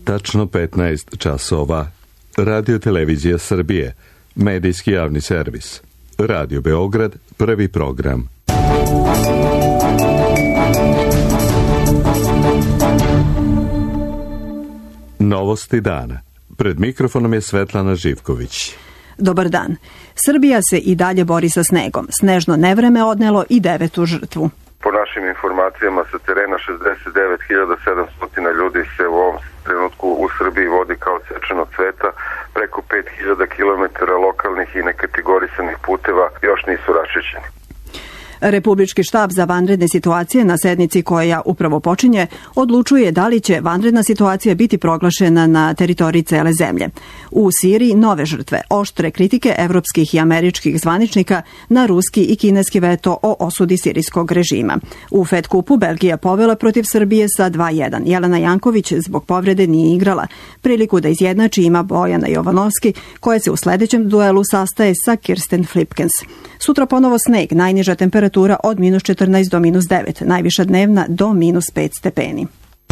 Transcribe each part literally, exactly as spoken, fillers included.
Tačno petnaest časova. Radio Televizija Srbije. Medijski javni servis. Radio Beograd, prvi program. Novosti dana. Pred mikrofonom je Svetlana Živković. Dobar dan. Srbija se i dalje bori sa snegom. Snežno nevreme odnelo i devetu žrtvu. Po našim informacijama sa terena šezdeset devet hiljada sedamsto ljudi se u ovom trenutku u Srbiji vodi kao sečeno cveta. Preko pet hiljada kilometara lokalnih i nekategorisanih puteva još nisu raščišćeni. Republički štab za vanredne situacije na sednici koja upravo počinje odlučuje da li će vanredna situacija biti proglašena na teritoriji cele zemlje. U Siriji nove žrtve, oštre kritike evropskih i američkih zvaničnika na ruski i kineski veto o osudi sirijskog režima. U Fed kupu Belgija povela protiv Srbije sa dva jedan. Jelena Janković zbog povrede nije igrala. Priliku da izjednači ima Bojana Jovanovski, koja se u sledećem duelu sastaje sa Kirsten Flipkens. Sutra ponovo sneg, najniža temperatura od minus četrnaest do minus devet, najviša dnevna do minus pet stepeni.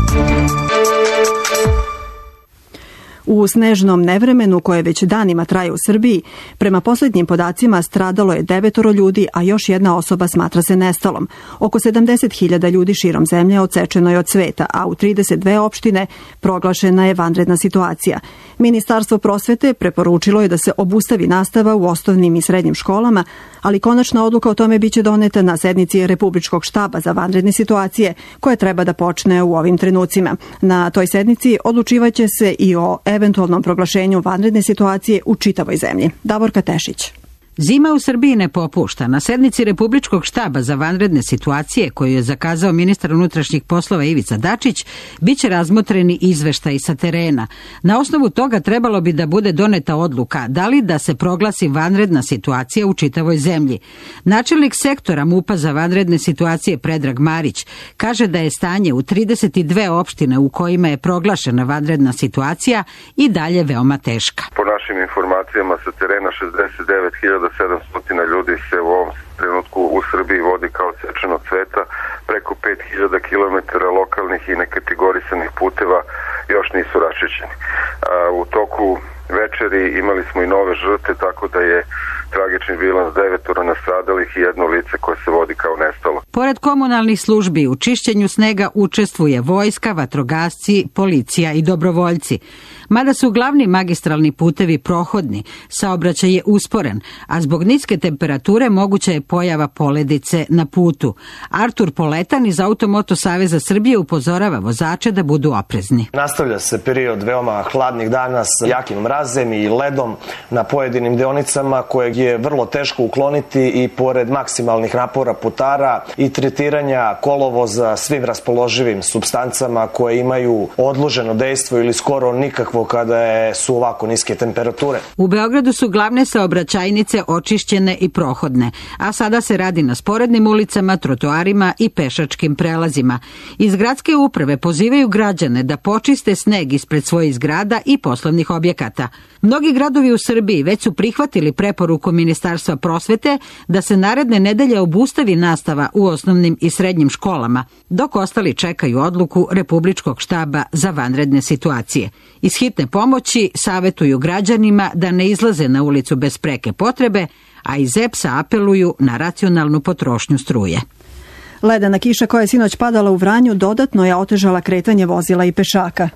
U snežnom nevremenu koje već danima traje u Srbiji, prema posljednjim podacima stradalo je devetoro ljudi, a još jedna osoba smatra se nestalom. Oko sedamdeset hiljada ljudi širom zemlje odsečeno je od sveta, a u trideset dve opštine proglašena je vanredna situacija. Ministarstvo prosvete preporučilo je da se obustavi nastava u osnovnim i srednjim školama, ali konačna odluka o tome biće doneta na sednici Republičkog štaba za vanredne situacije, koja treba da počne u ovim trenucima. Na toj sednici odlučivaće se i o eventualnom proglašenju vanredne situacije u čitavoj zemlji. Davorka Tešić. Zima u Srbiji ne popušta. Na sednici Republičkog štaba za vanredne situacije, koju je zakazao ministar unutrašnjih poslova Ivica Dačić, biće razmotreni izveštaji sa terena. Na osnovu toga trebalo bi da bude doneta odluka da li da se proglasi vanredna situacija u čitavoj zemlji. Načelnik sektora MUP-a za vanredne situacije Predrag Marić kaže da je stanje u trideset dve opštine u kojima je proglašena vanredna situacija i dalje veoma teška. Po našim informacijama sa terena šezdeset devet hiljada sedamsto ljudi se u ovom trenutku u Srbiji vodi kao sečeno cveta. Preko pet hiljada kilometara lokalnih i nekategorisanih puteva još nisu raščišćeni. U toku večeri imali smo i nove žrtve, tako da je tragični bilans devetoro nastradalih i jedno lice koje se vodi kao nestalo. Pored komunalnih službi u čišćenju snega učestvuje vojska, vatrogasci, policija i dobrovoljci. Mada su glavni magistralni putevi prohodni, saobraćaj je usporen, a zbog niske temperature moguća je pojava poledice na putu. Artur Poletan iz Automoto Saveza Srbije upozorava vozače da budu oprezni. Nastavlja se period veoma hladnih dana s jakim mrazem i ledom na pojedinim deonicama kojeg je vrlo teško ukloniti i pored maksimalnih napora putara i tretiranja kolovoza svim raspoloživim supstancama koje imaju odloženo dejstvo ili skoro nikakvo kada je, su ovako niske temperature. U Beogradu su glavne saobraćajnice očišćene i prohodne, a sada se radi na sporednim ulicama, trotoarima i pešačkim prelazima. Iz gradske uprave pozivaju građane da počiste sneg ispred svojih zgrada i poslovnih objekata. Mnogi gradovi u Srbiji već su prihvatili preporuku Ministarstva prosvete da se naredne nedelje obustavi nastava u osnovnim i srednjim školama, dok ostali čekaju odluku Republičkog štaba za vanredne situacije. Iz hitne pomoći savetuju građanima da ne izlaze na ulicu bez preke potrebe, a iz E P S-a apeluju na racionalnu potrošnju struje. Ledena kiša koja je sinoć padala u Vranju dodatno je otežala kretanje vozila i pešaka.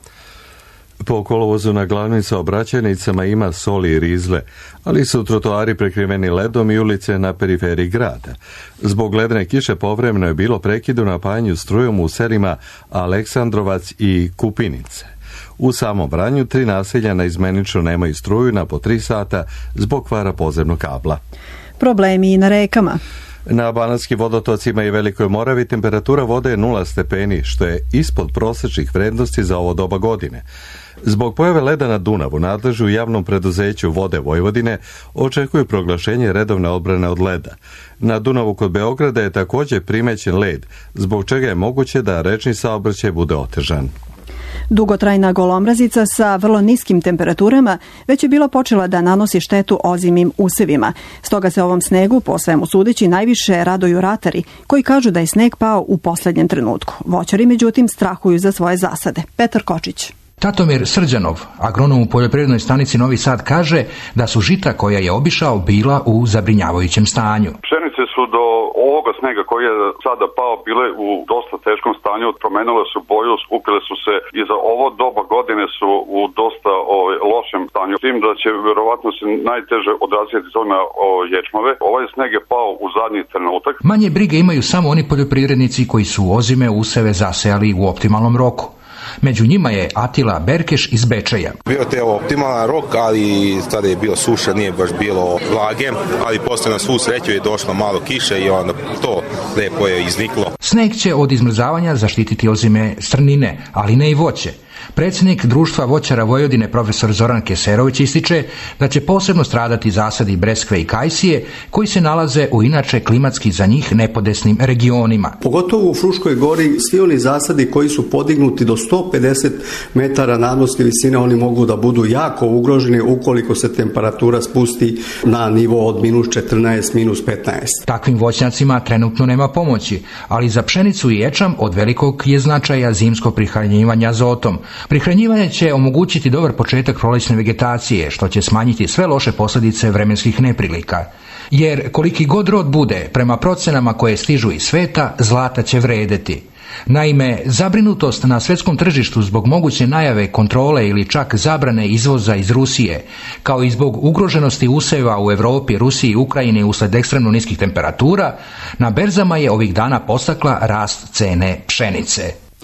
Po kolovozu na glavnim saobraćajnicama ima soli i rizle, ali su trotoari prekriveni ledom i ulice na periferiji grada. Zbog ledene kiše povremeno je bilo prekidu na napajanju strujom u selima Aleksandrovac i Kupinice. U samom Vranju tri naselja naizmenično nemaju struju na po tri sata zbog kvara podzemnog kabla. Problemi i na rekama. Na banatskim vodotocima i Velikoj Moravi temperatura vode je nula stepeni, što je ispod prosečnih vrednosti za ovo doba godine. Zbog pojave leda na Dunavu, nadležu u javnom preduzeću Vode Vojvodine očekuju proglašenje redovne odbrane od leda. Na Dunavu kod Beograda je također primećen led, zbog čega je moguće da rečni saobraćaj bude otežan. Dugotrajna golomrazica sa vrlo niskim temperaturama već je bila počela da nanosi štetu ozimim usevima. Stoga se ovom snegu, po svemu sudeći, najviše raduju ratari, koji kažu da je sneg pao u poslednjem trenutku. Voćari, međutim, strahuju za svoje zasade. Petar Kočić. Tatomir Srđanov, agronom u poljoprivrednoj stanici Novi Sad, kaže da su žita koja je obišao bila u zabrinjavajućem stanju. Pšenice su do ovoga snega koji je sada pao bile u dosta teškom stanju, promenile su boju, skupile su se i za ovo doba godine su u dosta ovaj, lošem stanju. Tim da će verovatno se najteže odraziti to na o, ječmove. Ovaj sneg je pao u zadnji trenutak. Manje brige imaju samo oni poljoprivrednici koji su ozime useve zasejali u optimalnom roku. Među njima je Atila Berkeš iz Bečeja. Bio te optimalan rok, ali sada je bio suša, nije baš bilo vlage, ali posle na svu sreću je došlo malo kiše i onda to lepo je izniklo. Sneg će od izmrzavanja zaštititi ozime strnine, ali ne i voće. Predsjednik Društva voćara Vojvodine profesor Zoran Keserović ističe da će posebno stradati zasadi breskve i kajsije koji se nalaze u inače klimatski za njih nepodesnim regionima. Pogotovo u Fruškoj gori svi oni zasadi koji su podignuti do sto pedeset metara nadmorske visine, oni mogu da budu jako ugroženi ukoliko se temperatura spusti na nivo od minus četrnaest, minus petnaest. Takvim voćnjacima trenutno nema pomoći, ali za pšenicu i ječam od velikog je značaja zimsko prihranjivanje azotom. Prihranjivanje će omogućiti dobar početak prolećne vegetacije, što će smanjiti sve loše posljedice vremenskih neprilika. Jer koliki god rod bude, prema procenama koje stižu iz sveta, zlata će vredeti. Naime, zabrinutost na svjetskom tržištu zbog moguće najave kontrole ili čak zabrane izvoza iz Rusije, kao i zbog ugroženosti usjeva u Europi, Rusiji i Ukrajini usled ekstremno niskih temperatura, na berzama je ovih dana postakla rast cene pšenice.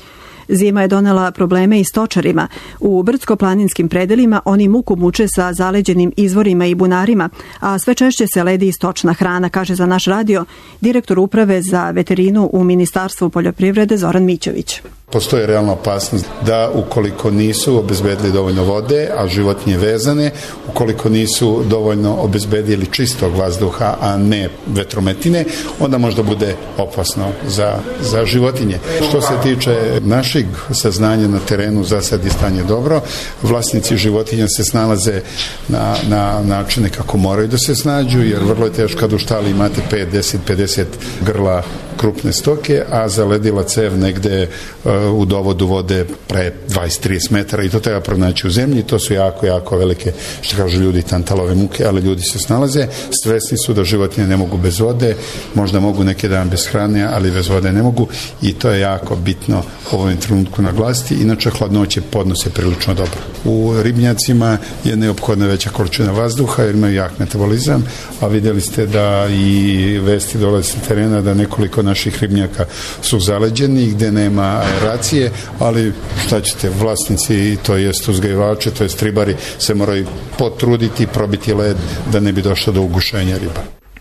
Zima je donela probleme i stočarima. U brdsko-planinskim predelima oni muku muče sa zaleđenim izvorima i bunarima, a sve češće se ledi i stočna hrana, kaže za naš radio direktor uprave za veterinu u Ministarstvu poljoprivrede Zoran Mićović. Postoji realna opasnost da ukoliko nisu obezbedili dovoljno vode, a životinje vezane, ukoliko nisu dovoljno obezbedili čistog vazduha, a ne vetrometine, onda možda bude opasno za, za životinje. Što se tiče našeg saznanja na terenu, za sad je stanje dobro. Vlasnici životinja se snalaze na, na načine kako moraju da se snađu, jer vrlo je teško kad u štali imate pet, deset, pedeset grla krupne stoke, a zaledila cev negde uh, u dovodu vode pre dvadeset do trideset metara i to treba pronaći u zemlji. To su jako, jako velike, što kažu ljudi, tantalove muke, ali ljudi se snalaze. Svesni su da životinje ne mogu bez vode, možda mogu neki dan bez hrane, ali bez vode ne mogu i to je jako bitno u ovom trenutku naglasiti. Inače, hladnoće podnose prilično dobro. U ribnjacima je neophodna veća količina vazduha jer imaju jak metabolizam, a vidjeli ste da i vesti dolaze sa terena da nekoliko naših ribnjaka su zaleđeni gde nema aeracije, ali šta ćete, vlasnici, to jest uzgajivači, to jest ribari se moraju potruditi, probiti led da ne bi došlo do ugušenja riba.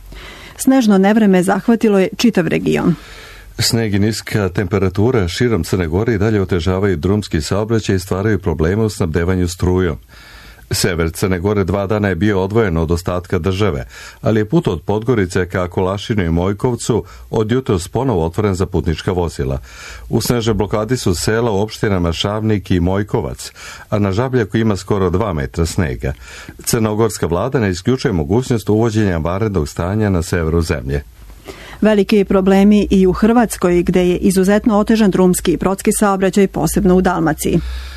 Snežno nevreme zahvatilo je čitav region. Sneg i niska temperatura širom Crne Gore i dalje otežavaju drumski saobraćaj i stvaraju probleme u snabdevanju strujom. Sever Crne Gore dva dana je bio odvojen od ostatka države, ali je put od Podgorice ka Kolašinu i Mojkovcu od jutros ponovo otvoren za putnička vozila. U snežnoj blokadi su sela u opštinama Šavnik i Mojkovac, a na Žabljaku ima skoro dva metra snega. Crnogorska vlada ne isključuje mogućnost uvođenja vanrednog stanja na severu zemlje. Veliki problemi i u Hrvatskoj, gde je izuzetno otežan drumski i brodski saobraćaj, posebno u Dalmaciji.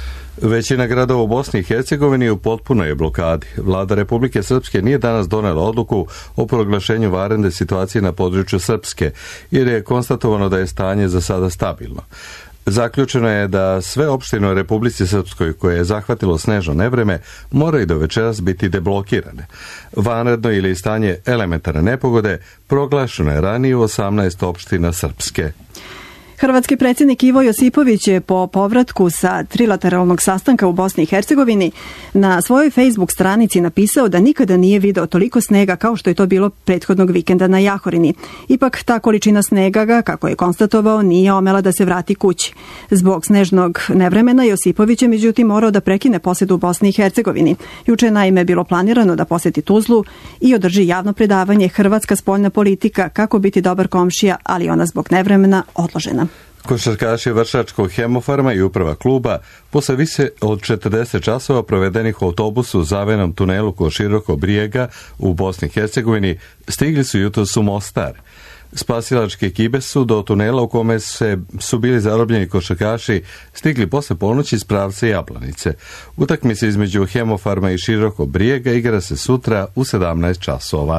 Većina gradova u Bosni i Hercegovini u potpunoj je blokadi. Vlada Republike Srpske nije danas donela odluku o proglašenju vanredne situacije na području Srpske, jer je konstatovano da je stanje za sada stabilno. Zaključeno je da sve opštine u Republici Srpskoj koje je zahvatilo snežno nevreme moraju do večeras biti deblokirane. Vanredno ili stanje elementarne nepogode proglašeno je ranije u osamnaest opština Srpske. Hrvatski predsjednik Ivo Josipović je po povratku sa trilateralnog sastanka u Bosni i Hercegovini na svojoj Facebook stranici napisao da nikada nije video toliko snega kao što je to bilo prethodnog vikenda na Jahorini. Ipak ta količina snega ga, kako je konstatovao, nije omela da se vrati kući. Zbog snežnog nevremena Josipović je međutim morao da prekine posjetu u Bosni i Hercegovini. Juče naime bilo planirano da posjeti Tuzlu i održi javno predavanje Hrvatska spoljna politika, kako biti dobar komšija, ali ona zbog nevremena odložena. Košarkaši Vršačkog Hemofarma i uprava kluba posle više od četrdeset časova provedenih u autobusu u zavenom tunelu kod Širokog Brijega u Bosni i Hercegovini stigli su jutros u Mostar. Spasilačke ekipe su do tunela u kome se, su bili zarobljeni košarkaši stigli posle ponoći iz pravca Jablanice. Utakmica između Hemofarma i Širokog Brijega igra se sutra u sedamnaest časova.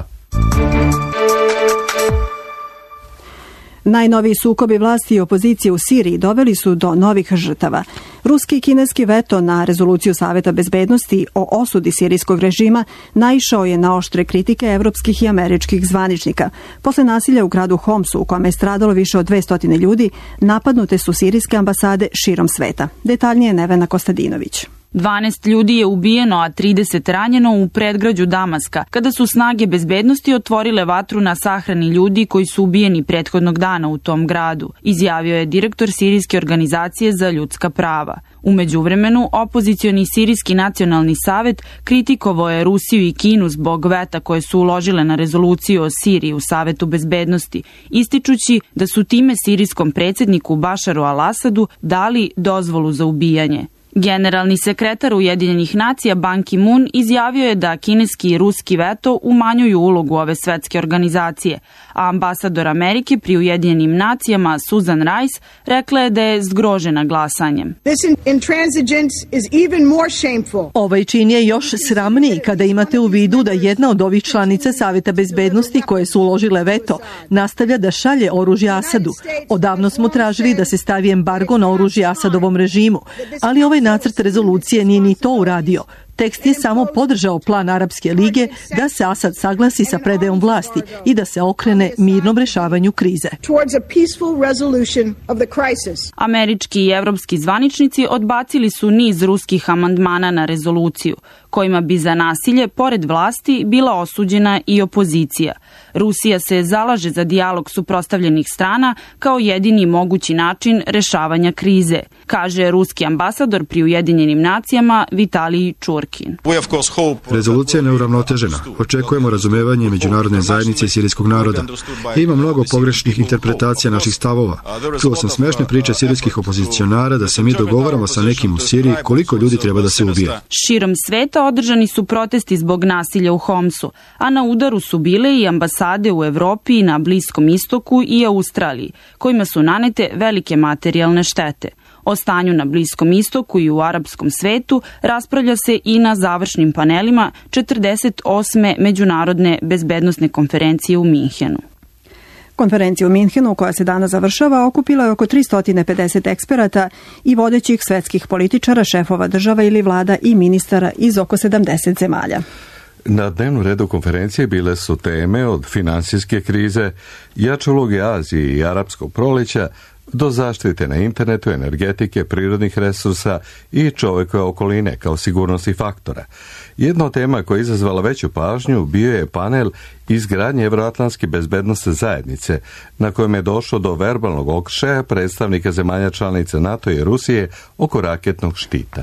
Najnoviji sukobi vlasti i opozicije u Siriji doveli su do novih žrtava. Ruski i kineski veto na rezoluciju Saveta bezbednosti o osudi sirijskog režima naišao je na oštre kritike evropskih i američkih zvaničnika. Posle nasilja u gradu Homsu, u kome je stradalo više od dvesta ljudi, napadnute su sirijske ambasade širom sveta. Detaljnije Nevena Kostadinović. dvanaest ljudi je ubijeno, a trideset ranjeno u predgrađu Damaska, kada su snage bezbednosti otvorile vatru na sahrani ljudi koji su ubijeni prethodnog dana u tom gradu, izjavio je direktor Sirijske organizacije za ljudska prava. U međuvremenu, opozicioni Sirijski nacionalni savet kritikovao je Rusiju i Kinu zbog veta koje su uložile na rezoluciju o Siriji u Savetu bezbednosti, ističući da su time sirijskom predsjedniku Bašaru al-Asadu dali dozvolu za ubijanje. Generalni sekretar Ujedinjenih nacija Ban Ki-moon izjavio je da kineski i ruski veto umanjuju ulogu ove svetske organizacije, a ambasador Amerike pri Ujedinjenim nacijama Susan Rice rekla je da je zgrožena glasanjem. Ovaj čin je još sramniji kada imate u vidu da jedna od ovih članica Saveta bezbednosti koje su uložile veto nastavlja da šalje oružje Asadu. Odavno smo tražili da se stavi embargo na oružje Asadovom režimu, ali ovaj nacrt rezolucije nije ni to uradio. Tekst je samo podržao plan Arapske lige da se Asad saglasi sa predajom vlasti i da se okrene mirnom rešavanju krize. Američki i evropski zvaničnici odbacili su niz ruskih amandmana na rezoluciju, kojima bi za nasilje, pored vlasti, bila osuđena i opozicija. Rusija se zalaže za dijalog suprotstavljenih strana kao jedini mogući način rešavanja krize, kaže ruski ambasador pri Ujedinjenim nacijama Vitalij Čurkin. Rezolucija je neuravnotežena. Očekujemo razumevanje međunarodne zajednice i sirijskog naroda. Ima mnogo pogrešnih interpretacija naših stavova. Čuo sam smešne priče sirijskih opozicionara da se mi dogovaramo sa nekim u Siriji koliko ljudi treba da se ubije. Širom sveta održani su protesti zbog nasilja u Homsu, a na udaru su bile i ambasade u Evropi, na Bliskom istoku i Australiji, kojima su nanete velike materijalne štete. O stanju na Bliskom istoku i u arapskom svetu raspravlja se i na završnim panelima četrdeset osme Međunarodne bezbednosne konferencije u Minhenu. Konferencija u Minhenu, koja se danas završava, okupila je oko tristo pedeset eksperata i vodećih svetskih političara, šefova država ili vlada i ministara iz oko sedamdeset zemalja. Na dnevnom redu konferencije bile su teme od finansijske krize, jače uloge Azije i arapskog proleća, do zaštite na internetu, energetike, prirodnih resursa i čovekove okoline kao sigurnosnih faktora. Jedna od tema koja je izazvala veću pažnju bio je panel izgradnje evroatlantske bezbednosne zajednice, na kojem je došlo do verbalnog okršaja predstavnika zemalja članica NATO i Rusije oko raketnog štita.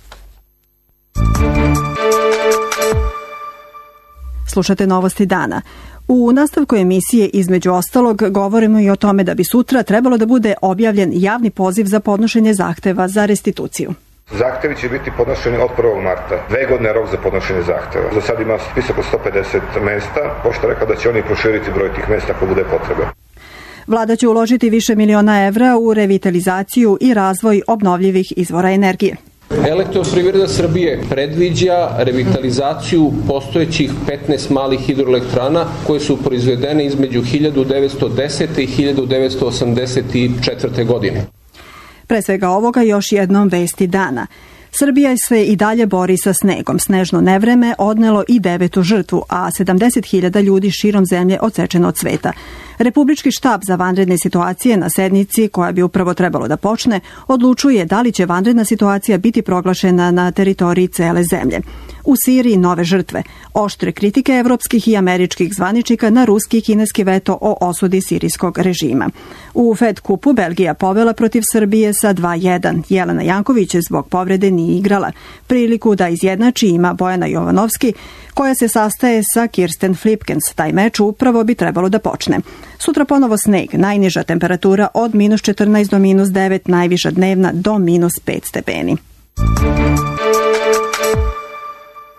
Slušate novosti dana. U nastavku emisije, između ostalog, govorimo i o tome da bi sutra trebalo da bude objavljen javni poziv za podnošenje zahteva za restituciju. Zahtevi će biti podnošeni od prvog marta. Dve godine rok za podnošenje zahteva. Za sad ima spisak od sto pedeset mesta. Pošto rekao da će oni proširiti broj tih mesta ako bude potrebe. Vlada će uložiti više miliona evra u revitalizaciju i razvoj obnovljivih izvora energije. Elektroprivreda Srbije predviđa revitalizaciju postojećih petnaest malih hidroelektrana koje su proizvedene između hiljadu devetsto desete i hiljadu devetsto osamdeset četvrte. godine. Pre svega ovoga još jednom vesti dana. Srbija se i dalje bori sa snegom. Snežno nevreme odnelo i devetu žrtvu, a sedamdeset hiljada ljudi širom zemlje odsečeno od sveta. Republički štab za vanredne situacije na sednici, koja bi upravo trebalo da počne, odlučuje da li će vanredna situacija biti proglašena na teritoriji cele zemlje. U Siriji nove žrtve. Oštre kritike evropskih i američkih zvaničnika na ruski i kineski veto o osudi sirijskog režima. U Fed kupu Belgija povela protiv Srbije sa dva jedan. Jelena Janković zbog povrede nije igrala. Priliku da izjednači ima Bojana Jovanovski, koja se sastaje sa Kirsten Flipkens. Taj meč upravo bi trebalo da počne. Sutra ponovo sneg, najniža temperatura od minus četrnaest do minus devet, najviša dnevna do minus pet stepeni.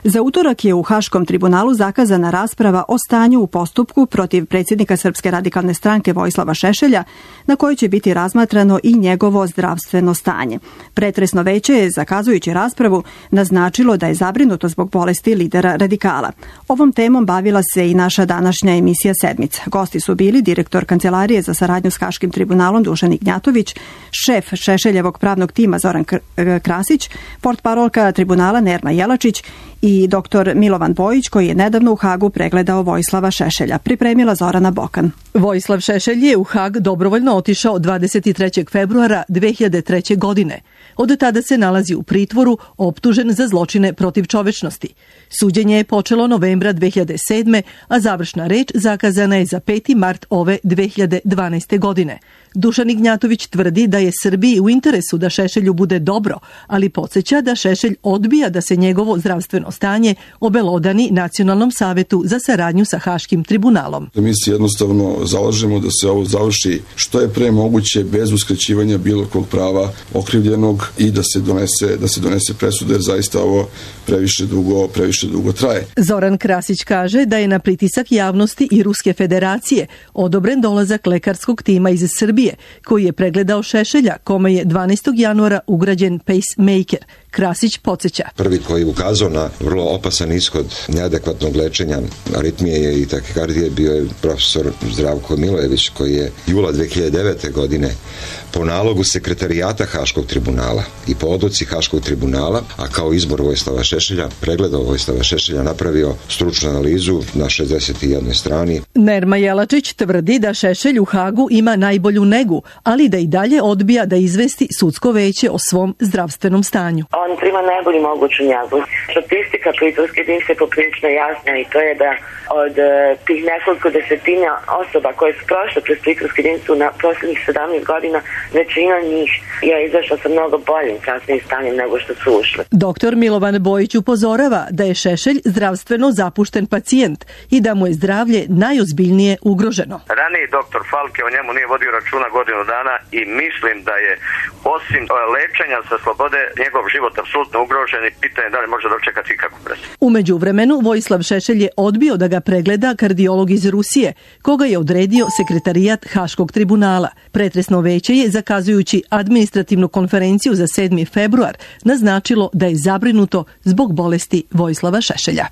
Za utorak je u Haškom tribunalu zakazana rasprava o stanju u postupku protiv predsjednika Srpske radikalne stranke Vojislava Šešelja, na kojoj će biti razmatrano i njegovo zdravstveno stanje. Pretresno veće je, zakazujući raspravu, naznačilo da je zabrinuto zbog bolesti lidera radikala. Ovom temom bavila se i naša današnja emisija Sedmica. Gosti su bili direktor Kancelarije za saradnju s Haškim tribunalom Dušan Ignjatović, šef Šešeljevog pravnog tima Zoran Krasić, portparolka tribunala Nerma Jelačić i doktor Milovan Bojić, koji je nedavno u Hagu pregledao Vojislava Šešelja. Pripremila Zorana Bokan. Vojislav Šešelj je u Hag dobrovoljno otišao dvadeset trećeg februara dve hiljade treće. godine. Od tada se nalazi u pritvoru, optužen za zločine protiv čovečnosti. Suđenje je počelo novembra dve hiljade sedme. a završna reč zakazana je za peti mart ove dve hiljade dvanaeste. godine. Dušan Ignjatović tvrdi da je Srbiji u interesu da Šešelju bude dobro, ali podsjeća da Šešelj odbija da se njegovo zdravstveno stanje obelodani Nacionalnom savetu za saradnju sa Haškim tribunalom. Mi se jednostavno zalažemo da se ovo završi što je pre moguće bez uskraćivanja bilo kog prava okrivljenog i da se donese, da se donese presuda, jer zaista ovo previše dugo, previše dugo traje. Zoran Krasić kaže da je na pritisak javnosti i Ruske federacije odobren dolazak lekarskog tima iz Srbije, koji je pregledao Šešelja, kome je dvanaestog januara ugrađen pacemaker. Krasić podsjeća. Prvi koji je ukazao na vrlo opasan ishod neadekvatnog lečenja aritmije i tahikardije bio je profesor Zdravko Milojević, koji je jula dve hiljade devete. godine po nalogu sekretarijata Haškog tribunala i po odluci Haškog tribunala, a kao izbor Vojislava Šešelja, pregledao Vojislava Šešelja, napravio stručnu analizu na šezdeset jednoj strani. Nerma Jelačić tvrdi da Šešelj u Hagu ima najbolju negu, ali da i dalje odbija da izvesti sudsko veće o svom zdravstvenom stanju. On prima najbolju moguću njegu. Statistika pritvorske jedinice je poprilično jasna i to je da od uh, tih nekoliko desetina osoba koje su prošle kroz pritvorsku jedinicu na posljednjih sedamnaest godina, većina njih je izašla sa mnogo boljim kasnijim stanjem nego što su ušli. Doktor Milovan Bojić upozorava da je Šešelj zdravstveno zapušten pacijent i da mu je zdravlje najozbiljnije ugroženo. Raniji doktor Falke o njemu nije vodio računa godinu dana i mislim da je osim lečenja sa slobode njegov život apsolutno ugrožen i pitanje da li može dočekati ikakvu presudu. U međuvremenu Vojislav Šešelj je odbio da ga pregleda kardiolog iz Rusije, koga je odredio sekretarijat Haškog tribunala. Pretresno veće je, zakazujući administrativnu konferenciju za sedmi februar, naznačilo da je zabrinuto zbog bolesti Vojislava Šešelja.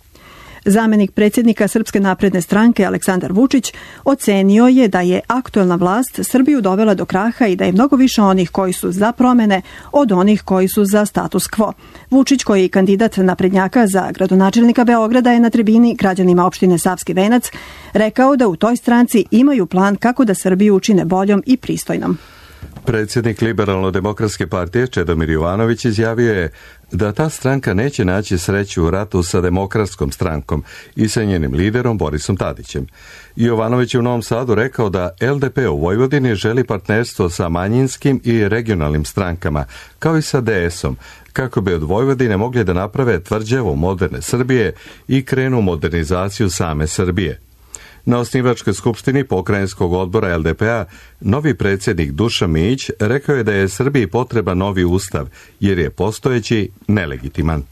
Zamenik predsjednika Srpske napredne stranke Aleksandar Vučić ocenio je da je aktuelna vlast Srbiju dovela do kraha i da je mnogo više onih koji su za promene od onih koji su za status quo. Vučić, koji je kandidat naprednjaka za gradonačelnika Beograda, je na tribini građanima opštine Savski Venac rekao da u toj stranci imaju plan kako da Srbiju učine boljom i pristojnom. Predsjednik Liberalno-demokratske partije Čedomir Jovanović izjavio je da ta stranka neće naći sreću u ratu sa Demokratskom strankom i sa njenim liderom Borisom Tadićem. Jovanović je u Novom Sadu rekao da L D P u Vojvodini želi partnerstvo sa manjinskim i regionalnim strankama, kao i sa D S-om, kako bi od Vojvodine mogli da naprave tvrđavu moderne Srbije i krenu modernizaciju same Srbije. Na osnivačkoj skupštini pokrajinskog odbora L D P-a novi predsjednik Dušan Mijić rekao je da je Srbiji potreban novi ustav, jer je postojeći nelegitiman.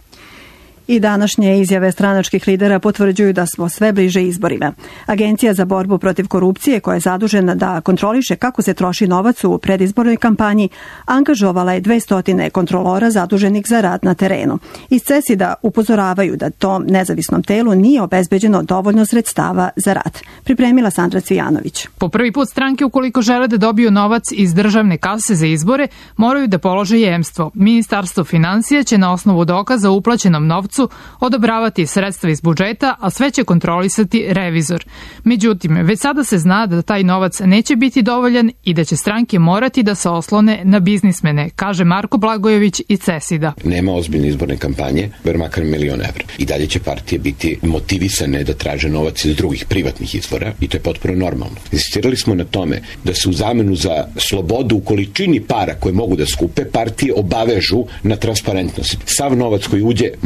I današnje izjave stranačkih lidera potvrđuju da smo sve bliže izborima. Agencija za borbu protiv korupcije, koja je zadužena da kontroliše kako se troši novac u predizbornoj kampanji, angažovala je dvesta kontrolora zaduženih za rad na terenu. Iz CESID-a upozoravaju da tom nezavisnom telu nije obezbeđeno dovoljno sredstava za rad. Pripremila Sandra Cvijanović. Po prvi put stranke, ukoliko žele da dobiju novac iz državne kase za izbore, moraju da polože jemstvo. Ministarstvo finansija će na osnovu dokaza o uplaćenom novcu odobravati sredstva iz budžeta, a sve će kontrolisati revizor. Međutim, već sada se zna da taj novac neće biti dovoljan i da će stranke morati da se oslone na biznismene, kaže Marko Blagojević iz CESID-a. Nema ozbiljne izborne kampanje, ber makar milion evra. I dalje će partije biti motivisane da traže novac iz drugih privatnih izvora i to je potpuno normalno. Insistirali smo na tome da se u zamenu za slobodu u količini para koje mogu da skupe, partije obavežu na transparentnost. Sav novac koji uđe mora se znati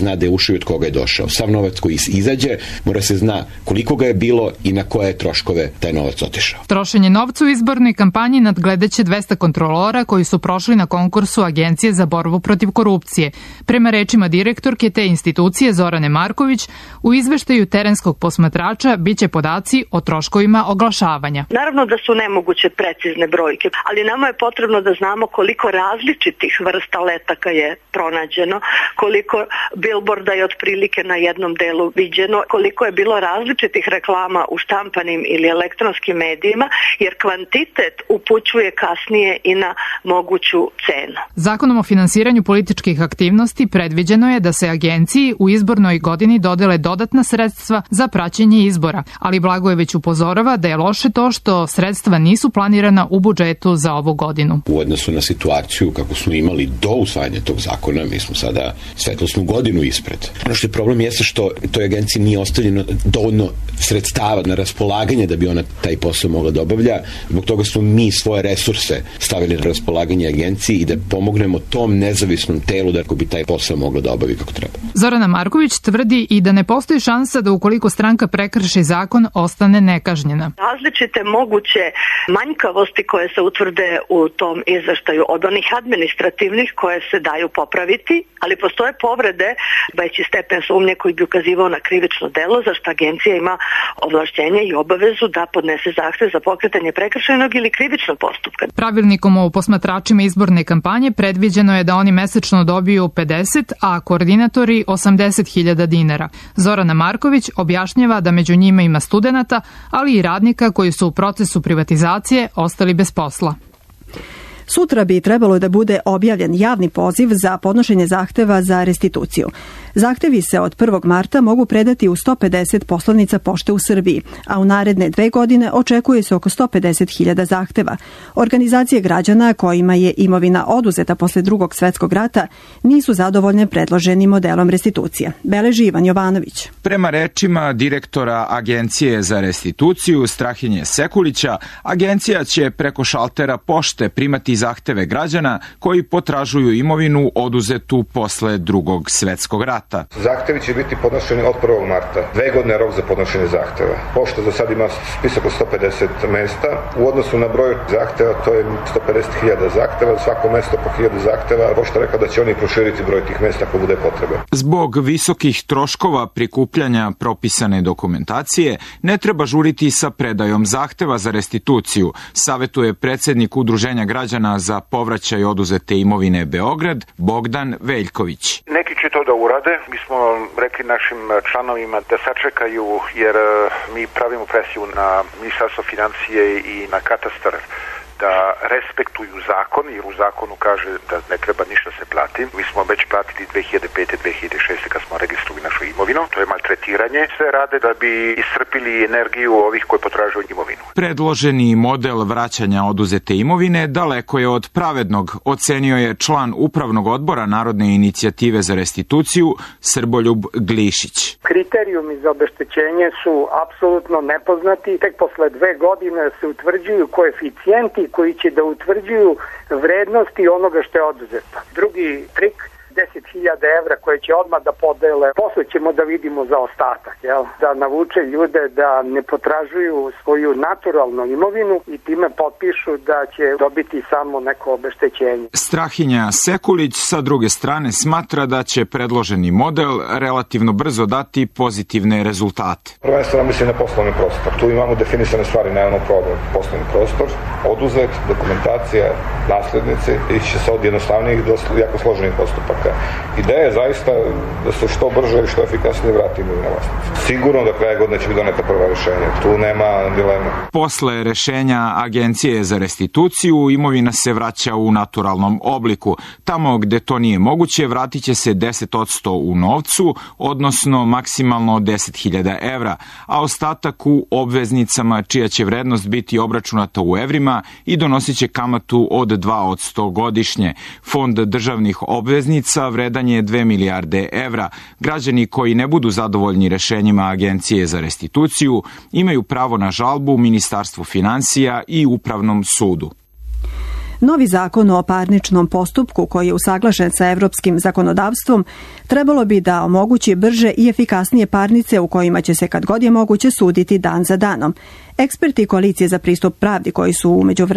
zna da je ušao i od koga je došao. Sav novac koji izađe mora se zna koliko ga je bilo i na koje troškove taj novac otišao. Trošenje novca u izbornoj kampanji nadgledaće dvesta kontrolora koji su prošli na konkursu Agencije za borbu protiv korupcije. Prema rečima direktorke te institucije Zorane Marković, u izveštaju terenskog posmatrača biće podaci o troškovima oglašavanja. Naravno da su nemoguće precizne brojke, ali nama je potrebno da znamo koliko različitih vrsta letaka je pronađeno, koliko bilborda je otprilike na jednom delu viđeno, koliko je bilo različitih reklama u štampanim ili elektronskim medijima, jer kvantitet upućuje kasnije i na moguću cenu. Zakonom o finansiranju političkih aktivnosti predviđeno je da se agenciji u izbornoj godini dodele dodatna sredstva za praćenje izbora, ali Blagojević upozorava da je loše to što sredstva nisu planirana u budžetu za ovu godinu. U odnosu na situaciju kako smo imali do usvajanja tog zakona, mi smo sada svetlosnu godinu ispred. Ono što je problem jeste što toj agenciji nije ostavljeno dovoljno sredstava na raspolaganje da bi ona taj posao mogla da obavlja. Zbog toga smo mi svoje resurse stavili na raspolaganje agenciji i da pomognemo tom nezavisnom telu da bi taj posao mogla da obavi kako treba. Zorana Marković tvrdi i da ne postoji šansa da ukoliko stranka prekrši zakon ostane nekažnjena. Različite moguće manjkavosti koje se utvrde u tom izveštaju, od onih administrativnih koje se daju popraviti, ali postoje povrede, veći stepen sumnje koji bi ukazivao na krivično delo, za što agencija ima ovlašćenje i obavezu da podnese zahtev za pokretanje prekršajnog ili krivičnog postupka. Pravilnikom o posmatračima izborne kampanje predviđeno je da oni mesečno dobiju pedeset, a koordinatori osamdeset hiljada dinara. Zorana Marković objašnjava da među njima ima studenata, ali i radnika koji su u procesu privatizacije ostali bez posla. Sutra bi trebalo da bude objavljen javni poziv za podnošenje zahteva za restituciju. Zahtevi se od prvog marta mogu predati u sto pedeset poslovnica pošte u Srbiji, a u naredne dve godine očekuje se oko sto pedeset hiljada zahteva. Organizacije građana kojima je imovina oduzeta posle drugog svetskog rata nisu zadovoljne predloženim modelom restitucije. Beleži Ivan Jovanović. Prema rečima direktora Agencije za restituciju Strahinje Sekulića, agencija će preko šaltera pošte primati zahteve građana koji potražuju imovinu oduzetu posle drugog svetskog rata. Zahtevi će biti podnošeni od prvog marta. Dve godine rok za podnošenje zahteva. Pošta za sad ima spisak od sto pedeset mesta. U odnosu na broj zahteva, to je sto pedeset hiljada zahteva. Svako mesto po hiljadu zahteva. Pošta rekla da će oni proširiti broj tih mesta ako bude potrebe. Zbog visokih troškova prikupljanja propisane dokumentacije, ne treba žuriti sa predajom zahteva za restituciju, savetuje predsednik Udruženja građana za povraćaj oduzete imovine Beograd, Bogdan Veljković. Neki će to da urade. Mi smo rekli našim članovima da sačekaju, jer mi pravimo presiju na Ministarstvo financije i na katastar da respektuju zakon, jer u zakonu kaže da ne treba ništa se plati. Mi smo već platili dve hiljade pete. dve hiljade šeste. kad smo registrovali našu imovinu. To je maltretiranje. Sve rade da bi iscrpili energiju ovih koji potražuju imovinu. Predloženi model vraćanja oduzete imovine daleko je od pravednog, ocenio je član Upravnog odbora Narodne inicijative za restituciju Srboljub Glišić. Kriterijumi za obeštećenje su apsolutno nepoznati. Tek posle dve godine se utvrđuju koeficijenti koji će da utvrđuju vrednosti onoga što je oduzeto. Drugi trik, deset hiljada evra koje će odmah da podele, posle ćemo da vidimo za ostatak, jel? Da navuče ljude da ne potražuju svoju naturalnu imovinu i time potpišu da će dobiti samo neko obeštećenje. Strahinja Sekulić sa druge strane smatra da će predloženi model relativno brzo dati pozitivne rezultate. Prvenstveno mislim na poslovni prostor. Tu imamo definisane stvari, nemamo problem. Poslovni prostor, oduzet, dokumentacija, naslednici, ići će se od jednostavnijih do jako složenih postupaka. Ideja je zaista da se što brže i što efikasnije vrati imovina vlasnici. Sigurno da kraje godine će biti doneta prva rešenja. Tu nema dilema. Posle rešenja Agencije za restituciju, imovina se vraća u naturalnom obliku. Tamo gde to nije moguće, vratit će se deset posto u novcu, odnosno maksimalno deset hiljada evra, a ostatak u obveznicama čija će vrednost biti obračunata u evrima i donosit će kamatu od dva posto godišnje. Fond državnih obveznica vredan je dve milijarde evra. Građani koji ne budu zadovoljni rešenjima Agencije za restituciju imaju pravo na žalbu Ministarstvu finansija i Upravnom sudu. Novi zakon o parničnom postupku, koji je usaglašen sa evropskim zakonodavstvom, trebalo bi da omogući brže i efikasnije parnice u kojima će se kad god je moguće suditi dan za danom. Eksperti Koalicije za pristup pravdi, koji su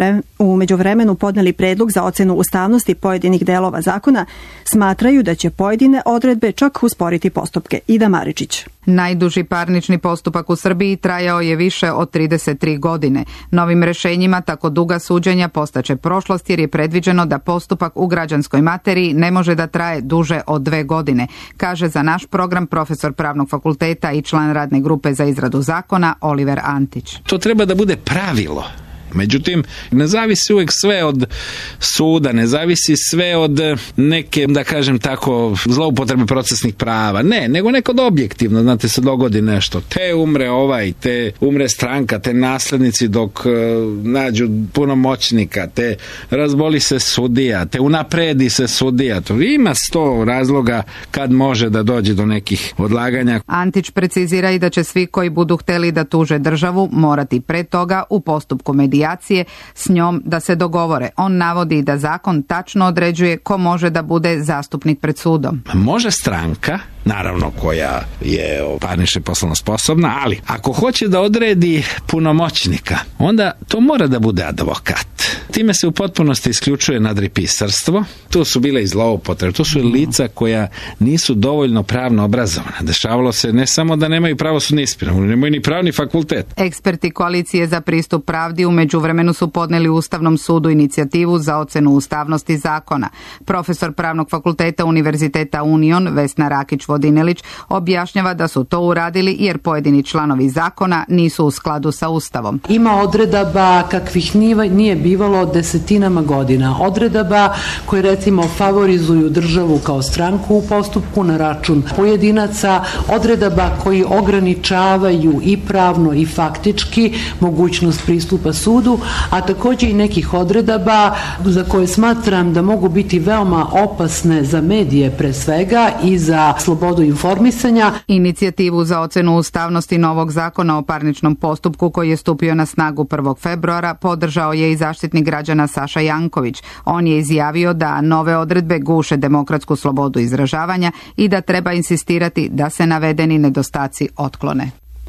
u međuvremenu podneli predlog za ocenu ustavnosti pojedinih delova zakona, smatraju da će pojedine odredbe čak usporiti postupke. Ida Maričić. Najduži parnični postupak u Srbiji trajao je više od trideset tri godine. Novim rešenjima tako duga suđenja postaće prošlost jer je predviđeno da postupak u građanskoj materiji ne može da traje duže od dve godine, kaže za naš program profesor Pravnog fakulteta i član radne grupe za izradu zakona Oliver Antić. To treba da bude pravilo. Međutim, ne zavisi uvijek sve od suda, ne zavisi sve od neke, da kažem tako, zloupotrebe procesnih prava. Ne, nego nekod objektivno, znate, se dogodi nešto. Te umre ovaj, te umre stranka, te naslednici dok uh, nađu punomoćnika, te razboli se sudija, te unapredi se sudija. To ima sto razloga kad može da dođe do nekih odlaganja. Antić precizira i da će svi koji budu hteli da tuže državu morati pre toga u postupku medijacije s njom da se dogovore. On navodi da zakon tačno određuje ko može da bude zastupnik pred sudom. Može stranka, naravno koja je parnične poslovno sposobna, ali ako hoće da odredi punomoćnika, onda to mora da bude advokat. Time se u potpunosti isključuje nadripisarstvo. Tu su bile i zloupotrebe. Tu su i lica koja nisu dovoljno pravno obrazovana. Dešavalo se ne samo da nemaju pravosudni ispit, nemaju ni pravni fakultet. Eksperti Koalicije za pristup pravdi u međuvremenu su podneli Ustavnom sudu inicijativu za ocenu ustavnosti zakona. Profesor Pravnog fakulteta Univerziteta Union Vesna Rakić-Vodinelić objašnjava da su to uradili jer pojedini članovi zakona nisu u skladu sa Ustavom. Ima odredaba kakvih nije bivalo desetinama godina. Odredaba koje recimo favorizuju državu kao stranku u postupku na račun pojedinaca, odredaba koji ograničavaju i pravno i faktički mogućnost pristupa sudu, a također i nekih odredaba za koje smatram da mogu biti veoma opasne za medije pre svega i za slobodu informisanja. Inicijativu za ocenu ustavnosti novog zakona o parničnom postupku koji je stupio na snagu prvog februara podržao je i zaštitnik građana Saša Janković. On je izjavio da nove odredbe guše demokratsku slobodu izražavanja i da treba insistirati da se navedeni nedostaci otklone.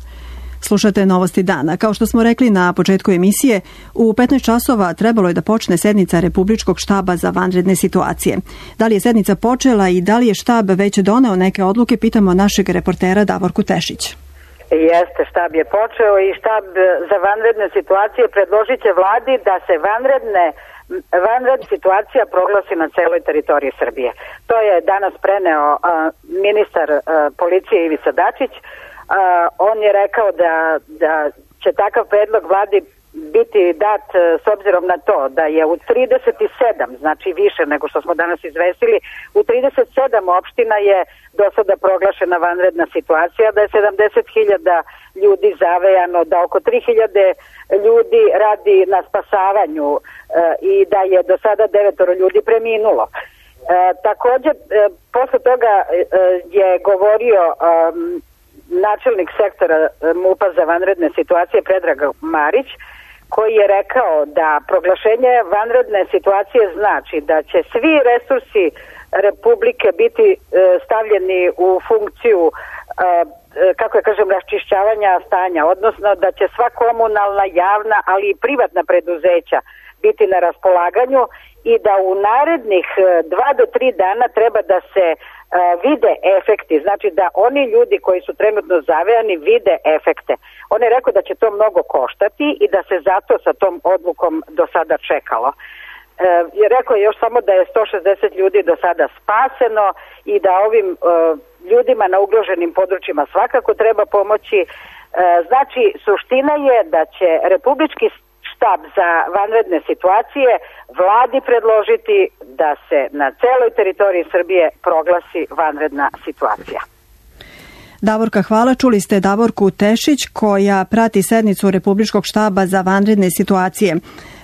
Slušate Novosti dana. Kao što smo rekli na početku emisije, u petnaest časova trebalo je da počne sednica Republičkog štaba za vanredne situacije. Da li je sednica počela i da li je štab već doneo neke odluke, pitamo našeg reportera Davorku Tešić. Jeste, štab je počeo i štab za vanredne situacije predložit će vladi da se vanredne vanredna situacija proglasi na celoj teritoriji Srbije. To je danas preneo uh, ministar uh, policije Ivica Dačić. Uh, on je rekao da, da će takav predlog vladi biti dat uh, s obzirom na to da je u trideset sedam, znači više nego što smo danas izvestili, u trideset sedam opština je do sada proglašena vanredna situacija, da je sedamdeset hiljada ljudi zavejano, da oko tri hiljade ljudi radi na spasavanju e, i da je do sada devetoro ljudi preminulo. E, također, e, posle toga e, je govorio e, načelnik sektora MUP-a za vanredne situacije Predrag Marić, koji je rekao da proglašenje vanredne situacije znači da će svi resursi Republike biti e, stavljeni u funkciju e, kako je kažem raščišćavanja stanja, odnosno da će sva komunalna, javna, ali i privatna preduzeća biti na raspolaganju i da u narednih dva do tri dana treba da se uh, vide efekti, znači da oni ljudi koji su trenutno zavejani vide efekte. On je rekao da će to mnogo koštati i da se zato sa tom odlukom do sada čekalo. Uh, je rekao još samo da je sto šezdeset ljudi do sada spaseno i da ovim uh, ljudima na ugroženim područjima svakako treba pomoći. Uh, znači, suština je da će Republički štab za vanredne situacije vladi predložiti da se na celoj teritoriji Srbije proglasi vanredna situacija. Davorka, hvala. Čuli ste Davorku Tešić koja prati sednicu Republičkog štaba za vanredne situacije.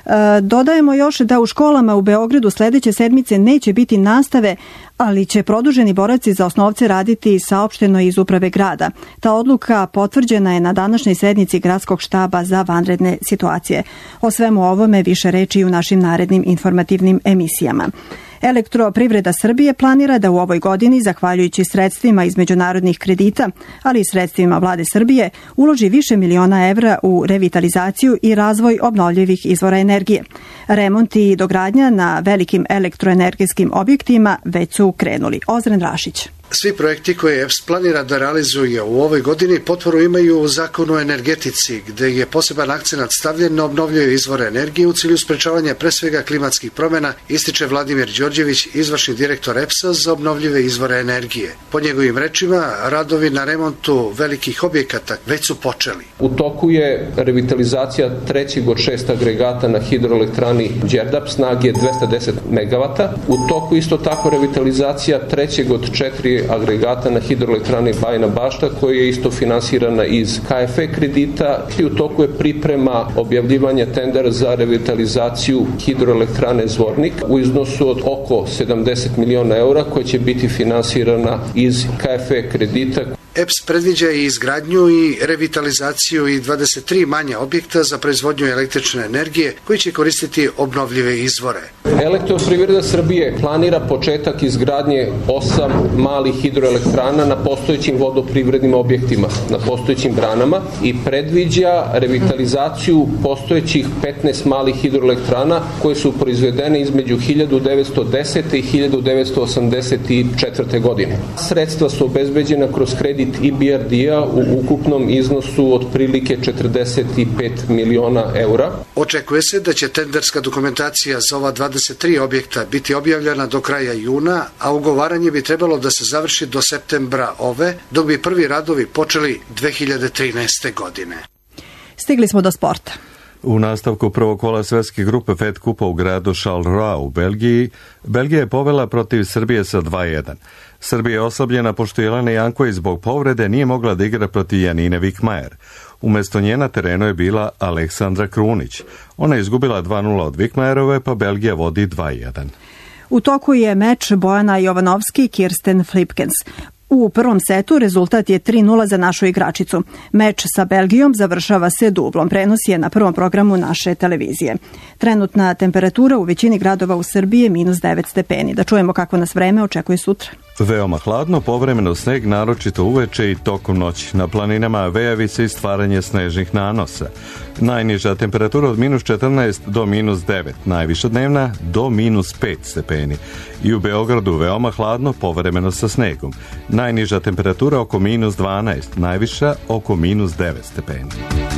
Dodajemo još da u školama u Beogradu sledeće sedmice neće biti nastave, ali će produženi boravci za osnovce raditi saopšteno iz uprave grada. Ta odluka potvrđena je na današnjoj sednici Gradskog štaba za vanredne situacije. O svemu ovome više reči u našim narednim informativnim emisijama. Elektroprivreda Srbije planira da u ovoj godini, zahvaljujući sredstvima iz međunarodnih kredita, ali i sredstvima vlade Srbije, uloži više miliona evra u revitalizaciju i razvoj obnovljivih izvora energije. Remont i dogradnja na velikim elektroenergetskim objektima već su krenuli. Ozren Rašić. Svi projekti koje E P S planira da realizuje u ovoj godini potporu imaju u zakonu o energetici, gde je poseban akcenat stavljen na obnovljive izvore energije u cilju sprečavanja pre svega klimatskih promjena, ističe Vladimir Đorđević, izvršni direktor E P S-a za obnovljive izvore energije. Po njegovim rečima, radovi na remontu velikih objekata već su počeli. U toku je revitalizacija trećeg od šest agregata na hidroelektrani Đerdap snage dvesta deset megavata. U toku isto tako revitalizacija trećeg od četiri agregata na hidroelektrani Bajina Bašta, koja je isto finansirana iz K F E kredita, i u toku je priprema objavljivanja tendera za revitalizaciju hidroelektrane Zvornik u iznosu od oko sedamdeset miliona eura, koja će biti finansirana iz K F E kredita. E P S predviđa i izgradnju i revitalizaciju i dvadeset tri manja objekta za proizvodnju električne energije koji će koristiti obnovljive izvore. Elektroprivreda Srbije planira početak izgradnje osam malih hidroelektrana na postojećim vodoprivrednim objektima, na postojećim branama, i predviđa revitalizaciju postojećih petnaest malih hidroelektrana koje su proizvedene između hiljadu devetsto desete i hiljadu devetsto osamdeset četvrte. godine. Sredstva su obezbeđena kroz kredit I B R D-a u ukupnom iznosu od prilike četrdeset pet miliona eura. Očekuje se da će tenderska dokumentacija za ova dvadeset tri objekta biti objavljena do kraja juna, a ugovaranje bi trebalo da se završi do septembra ove, dok bi prvi radovi počeli dve hiljade trinaeste. godine. Stigli smo do sporta. U nastavku prvog kola svetske grupe Fed Kupa u gradu Charleroi u Belgiji, Belgija je povela protiv Srbije sa dva jedan. Srbija je oslabljena pošto Jelena Janković zbog povrede nije mogla da igra protiv Janine Vikmajer. Umesto nje na terenu je bila Aleksandra Krunić. Ona je izgubila dva nula od Vikmajerove, pa Belgija vodi dva jedan. U toku je meč Bojana Jovanovski Kirsten Flipkens. U prvom setu rezultat je tri nula za našu igračicu. Meč sa Belgijom završava se dublom. Prenos je na prvom programu naše televizije. Trenutna temperatura u većini gradova u Srbiji je minus devet stepeni. Da čujemo kako nas vreme očekuje sutra. Veoma hladno, povremeno sneg, naročito uveče i tokom noći. Na planinama vejavi se i stvaranje snežnih nanosa. Najniža temperatura od minus četrnaest do minus devet, najviša dnevna do minus pet stepeni. I u Beogradu veoma hladno, povremeno sa snegom. Najniža temperatura oko minus dvanaest, najviša oko minus devet stepeni.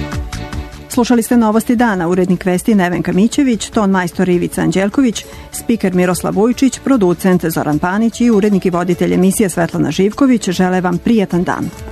Slušali ste Novosti dana, urednik vesti Nevenka Mićević, ton majstor Ivica Anđelković, spiker Miroslav Vujčić, producent Zoran Panić i urednik i voditelj emisije Svetlana Živković žele vam prijatan dan.